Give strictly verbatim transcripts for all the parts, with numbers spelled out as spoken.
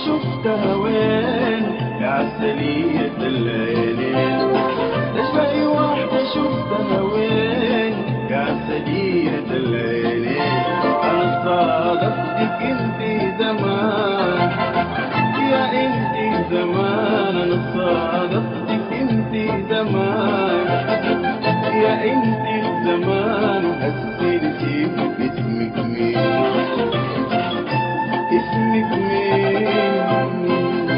شفتها وين يا عسلية الليالين؟ تشبهي واحدة شفتها وين يا عسلية الليالين؟ أنا صادفتك انتي زمان يا انتي زمان، أنا صادفتك انتي زمان يا انتي زمان. وهسي نسيت اسمك مين، اسمك مين؟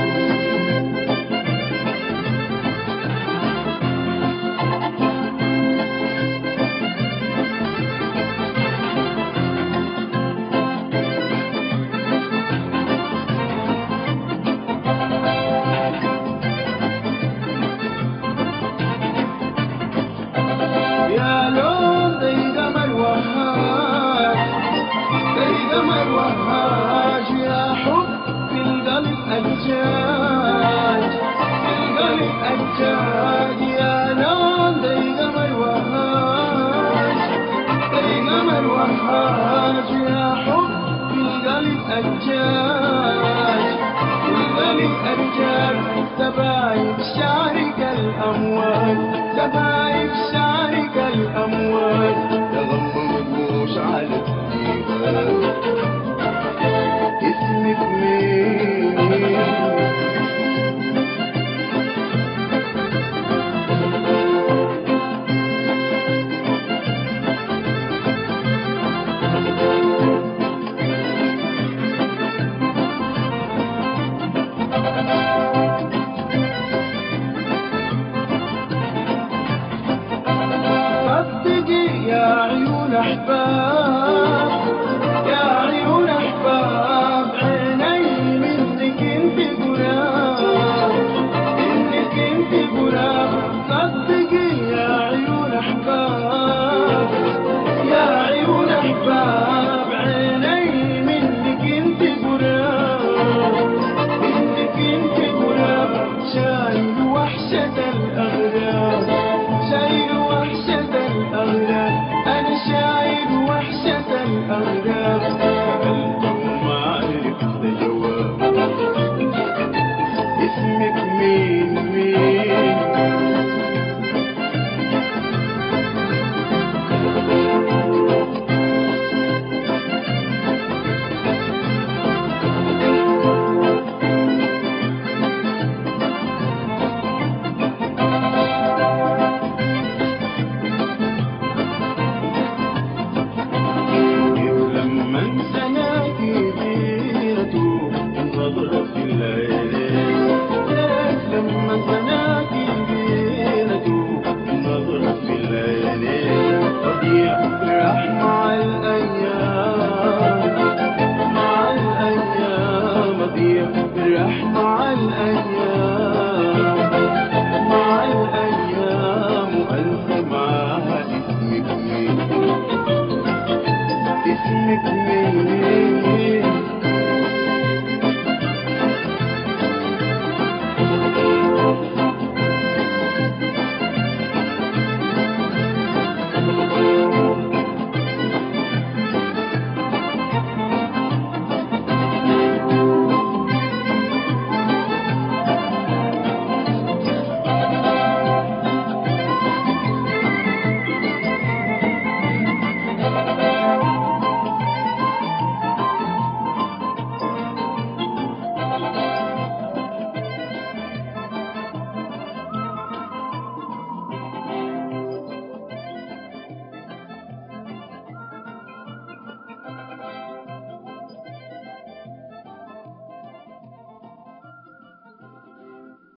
يا لون زي قمر وهاج، زي قمر وهاج، يا حب في القلب أجاج، في القلب أجاج. يا لون زي قمر وهاج، زي قمر وهاج، يا حب في القلب أجاج، في القلب أجاج. سبايب شارك الأمواج، سبايب شارك الأمواج، تغمضوش على الديوان. اسمك مين؟ صدقي يا عيون أحباب،